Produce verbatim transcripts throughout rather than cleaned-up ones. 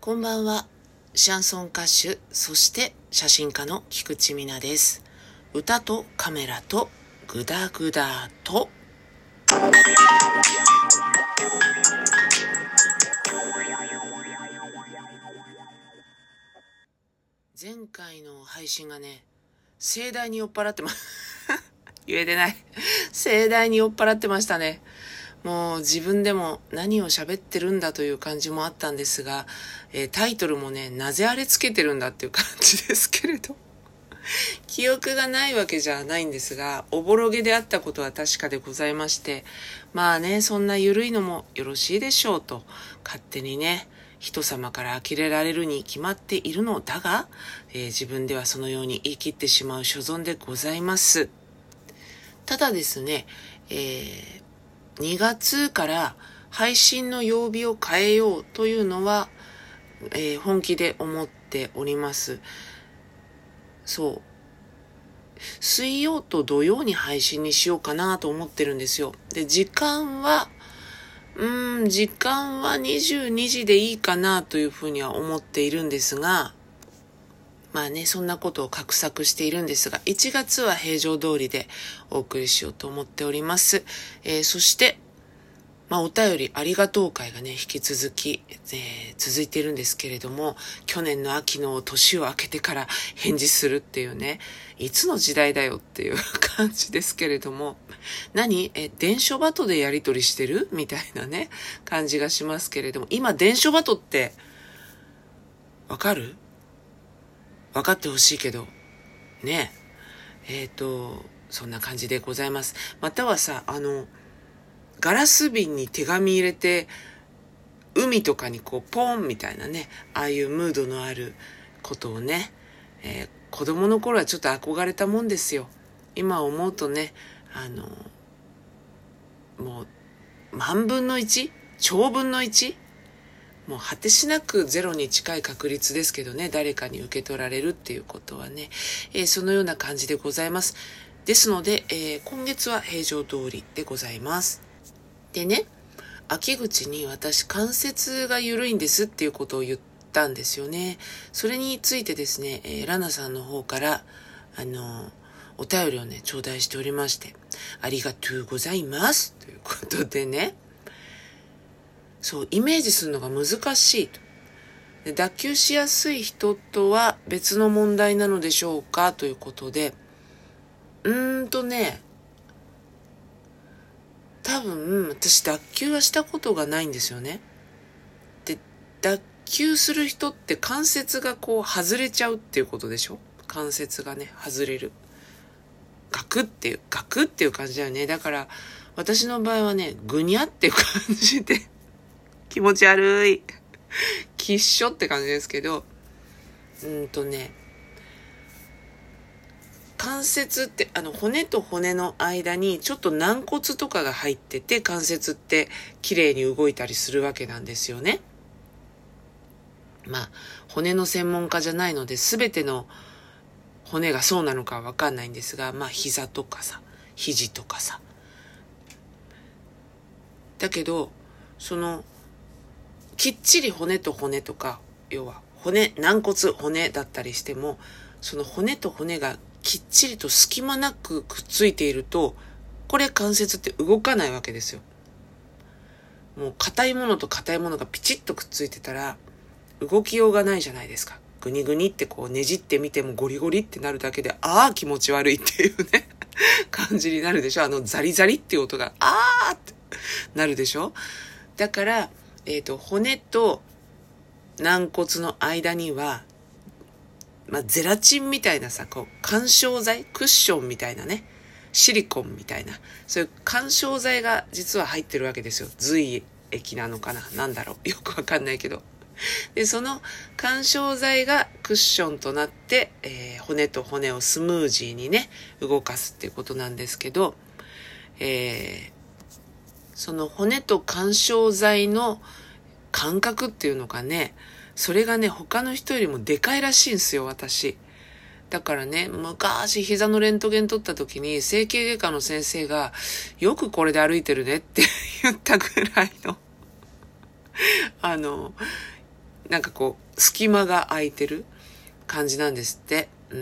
こんばんは。シャンソン歌手、そして写真家の菊池美奈です。歌とカメラとグダグダと。前回の配信がね、盛大に酔っ払ってま、言えてない。盛大に酔っ払ってましたね。もう自分でも何を喋ってるんだという感じもあったんですが、えー、タイトルもね、なぜあれつけてるんだっていう感じですけれど。記憶がないわけじゃないんですが、おぼろげであったことは確かでございまして、まあね、そんな緩いのもよろしいでしょうと、勝手にね、人様から呆れられるに決まっているのだが、えー、自分ではそのように言い切ってしまう所存でございます。ただですね、えーにがつから配信の曜日を変えようというのは、えー、本気で思っております。そう。水曜と土曜に配信にしようかなと思ってるんですよ。で、時間は、うーん、時間はにじゅうにじでいいかなというふうには思っているんですが、まあね、そんなことを画策しているんですが、いちがつは平常通りでお送りしようと思っております。えー、そして、まあお便りありがとう会がね、引き続き、えー、続いているんですけれども、去年の秋の年を明けてから返事するっていうね、いつの時代だよっていう感じですけれども、何え、電書バトでやり取りしてるみたいなね、感じがしますけれども、今電書バトって、わかる？分かってほしいけど、ねえ。えっと、そんな感じでございます。またはさ、あの、ガラス瓶に手紙入れて、海とかにこう、ポンみたいなね、ああいうムードのあることをね、えー、子供の頃はちょっと憧れたもんですよ。今思うとね、あの、もう、万分の一？兆分の一？もう果てしなくゼロに近い確率ですけどね、誰かに受け取られるっていうことはね、えー、そのような感じでございます。ですので、えー、今月は平常通りでございます。でね、秋口に私関節が緩いんですっていうことを言ったんですよね。それについてですね、えー、ラナさんの方から、あのー、お便りをね、頂戴しておりまして、ありがとうございますということでね、そう、イメージするのが難しいと。で、脱臼しやすい人とは別の問題なのでしょうかということで、うーんとね、多分、私脱臼はしたことがないんですよね。で、脱臼する人って関節がこう外れちゃうっていうことでしょ？関節がね、外れる。ガクっていう、ガクっていう感じだよね。だから、私の場合はね、ぐにゃっていう感じで、気持ち悪い。きっしょって感じですけど、うんとね、関節ってあの骨と骨の間にちょっと軟骨とかが入ってて、関節って綺麗に動いたりするわけなんですよね。まあ骨の専門家じゃないので全ての骨がそうなのかはわかんないんですが、まあ膝とかさ、肘とかさ。だけどそのきっちり骨と骨とか、要は骨、軟骨、骨だったりしても、その骨と骨がきっちりと隙間なくくっついていると、これ関節って動かないわけですよ。もう硬いものと硬いものがピチッとくっついてたら、動きようがないじゃないですか。グニグニってこうねじってみてもゴリゴリってなるだけで、ああ気持ち悪いっていうね、感じになるでしょ。あのザリザリっていう音が、あーってなるでしょ。だから、えっと、骨と軟骨の間には、まあ、ゼラチンみたいなさ、こう、緩衝材、クッションみたいなね、シリコンみたいな、そういう緩衝材が実は入ってるわけですよ。髄液なのかな、なんだろう、よくわかんないけど。で、その緩衝材がクッションとなって、えー、骨と骨をスムージーにね、動かすっていうことなんですけど、えー、その骨と緩衝材の感覚っていうのがね、それがね、他の人よりもでかいらしいんですよ、私。だからね、昔膝のレントゲン取った時に整形外科の先生が、よくこれで歩いてるねって言ったぐらいの、あの、 なんかこう、隙間が空いてる感じなんですって。うん、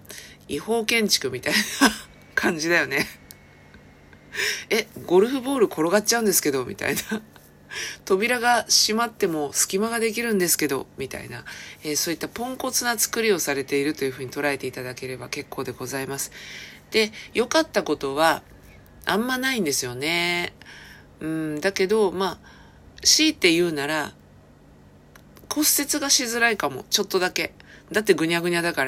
違法建築みたいな感じだよね。え、ゴルフボール転がっちゃうんですけど、みたいな。扉が閉まっても隙間ができるんですけど、みたいな、えー、そういったポンコツな作りをされているというふうに捉えていただければ結構でございます。で、良かったことは、あんまないんですよね。うん、だけど、まあ、強いて言うなら、骨折がしづらいかも、ちょっとだけ。だってぐにゃぐにゃだから。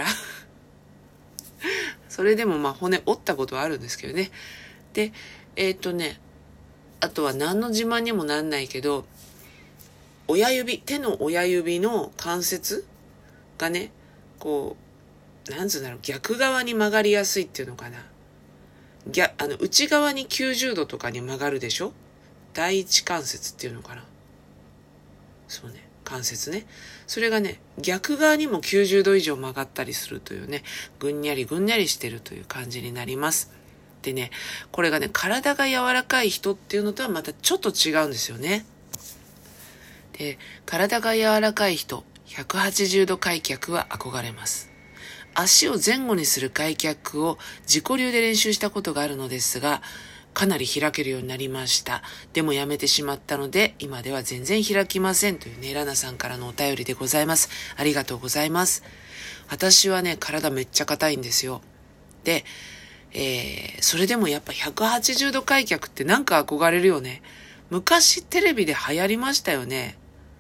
それでもまあ骨折ったことはあるんですけどね。で、えっとね、あとは何の自慢にもなんないけど、親指、手の親指の関節がね、こう、なんつうんだろう、逆側に曲がりやすいっていうのかな。逆、あの、内側にきゅうじゅうどとかに曲がるでしょ？第一関節っていうのかな。そうね、関節ね。それがね、逆側にもきゅうじゅうど以上曲がったりするというね、ぐんにゃりぐんにゃりしてるという感じになります。でね、これがね、体が柔らかい人っていうのとはまたちょっと違うんですよね。で、体が柔らかい人、ひゃくはちじゅうど開脚は憧れます。足を前後にする開脚を自己流で練習したことがあるのですが、かなり開けるようになりました。でもやめてしまったので、今では全然開きませんというね、ラナさんからのお便りでございます。ありがとうございます。私はね、体めっちゃ硬いんですよ。で、えー、それでもやっぱひゃくはちじゅうど開脚ってなんか憧れるよね。昔テレビで流行りましたよね。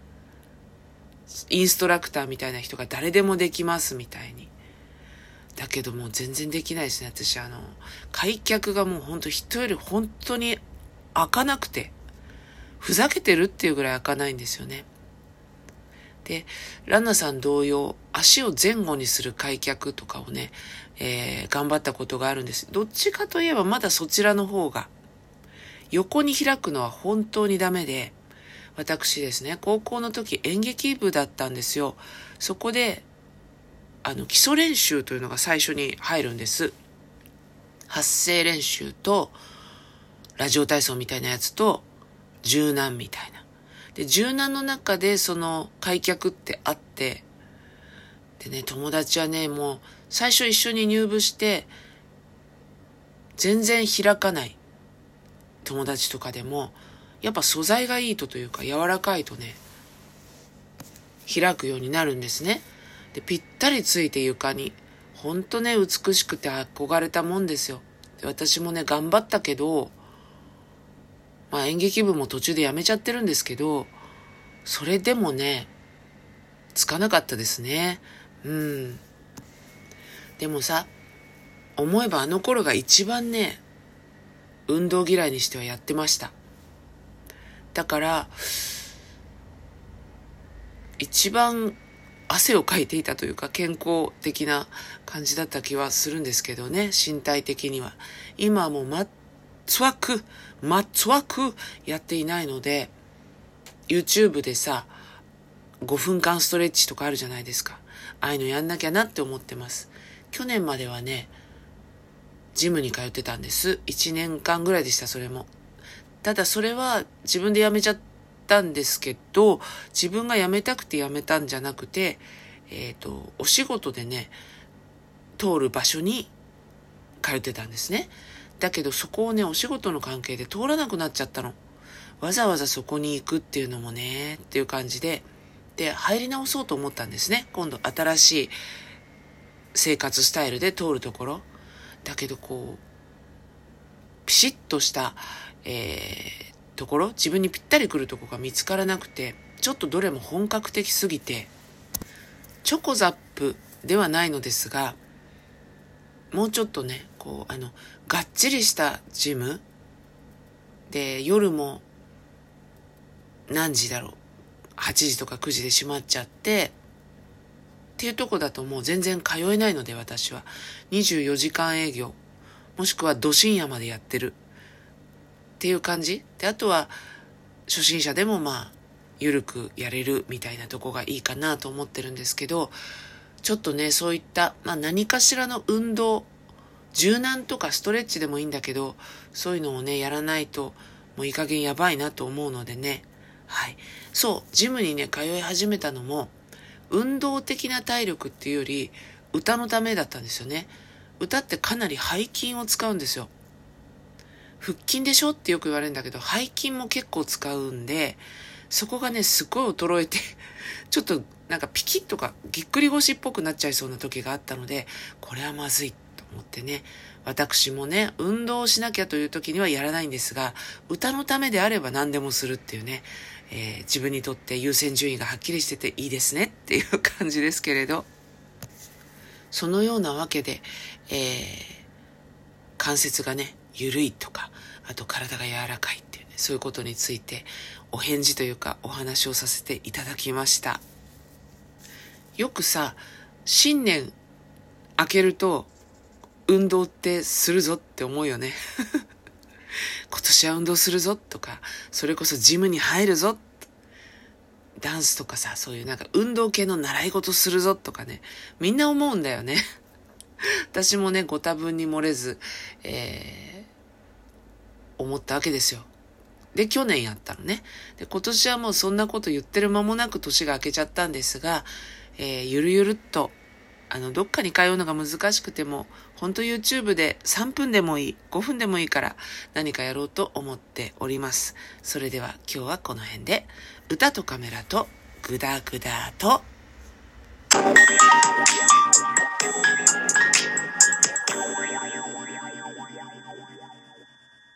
インストラクターみたいな人が誰でもできますみたいに。だけどもう全然できないですね。私あの、開脚がもうほんと人より本当に開かなくて、ふざけてるっていうぐらい開かないんですよね。で、ランナさん同様、足を前後にする開脚とかをね、えー、頑張ったことがあるんです。どっちかといえばまだそちらの方が、横に開くのは本当にダメで、私ですね、高校の時演劇部だったんですよ。そこで、あの、基礎練習というのが最初に入るんです。発声練習と、ラジオ体操みたいなやつと、柔軟みたいな。で、柔軟の中でその開脚ってあって、でね、友達はね、もう最初一緒に入部して、全然開かない友達とかでも、やっぱ素材がいいとというか柔らかいとね、開くようになるんですね。で、ぴったりついて床に。ほんとね、美しくて憧れたもんですよ。で、私もね、頑張ったけど、まあ演劇部も途中でやめちゃってるんですけど、それでもね、つかなかったですね。うん。でもさ、思えばあの頃が一番ね、運動嫌いにしてはやってました。だから、一番汗をかいていたというか健康的な感じだった気はするんですけどね、身体的には。今はもうまっつわく、まっつわくやっていないので、YouTube でさ、ごふんかんストレッチとかあるじゃないですか。ああいうのやんなきゃなって思ってます。去年まではね、ジムに通ってたんです。いちねんかんぐらいでした、それも。ただそれは自分で辞めちゃったんですけど、自分が辞めたくて辞めたんじゃなくて、えっと、お仕事でね、通る場所に通ってたんですね。だけどそこをね、お仕事の関係で通らなくなっちゃったの。わざわざそこに行くっていうのもね、っていう感じで、で、入り直そうと思ったんですね。今度新しい生活スタイルで通るところ。だけどこう、ピシッとした、えー、ところ、自分にぴったりくるところが見つからなくて、ちょっとどれも本格的すぎて、チョコザップではないのですが、もうちょっとね、こう、あの、がっちりしたジムで、夜も何時だろう、はちじとかくじで閉まっちゃって、っていうとこだともう全然通えないので、私は。にじゅうよじかん営業、もしくはど深夜までやってるっていう感じで、あとは初心者でもまあゆるくやれるみたいなとこがいいかなと思ってるんですけど、ちょっとね、そういった、まあ、何かしらの運動、柔軟とかストレッチでもいいんだけど、そういうのをねやらないともういい加減やばいなと思うのでね、 はい。そう、ジムにね、通い始めたのも、運動的な体力っていうより、歌のためだったんですよね。歌ってかなり背筋を使うんですよ。腹筋でしょってよく言われるんだけど、背筋も結構使うんで、そこがね、すごい衰えて、ちょっとなんかピキッとかぎっくり腰っぽくなっちゃいそうな時があったので、これはまずいと思ってね、私もね、運動をしなきゃという時にはやらないんですが、歌のためであれば何でもするっていうね、えー、自分にとって優先順位がはっきりしてていいですねっていう感じですけれど、そのようなわけで、えー、関節がね、緩いとか、あと体が柔らかいっていうね、そういうことについてお返事というかお話をさせていただきました。よくさ、新年明けると運動ってするぞって思うよね。今年は運動するぞとか、それこそジムに入るぞ、ダンスとかさ、そういうなんか運動系の習い事するぞとかね、みんな思うんだよね。私もね、ご多分に漏れず、えー、思ったわけですよ。で、去年やったのね。で、今年はもうそんなこと言ってる間もなく年が明けちゃったんですが、えー、ゆるゆるっと、あの、どっかに通うのが難しくても、ほんと YouTube でさんぷんでもいい、ごふんでもいいから何かやろうと思っております。それでは今日はこの辺で、歌とカメラとグダグダと、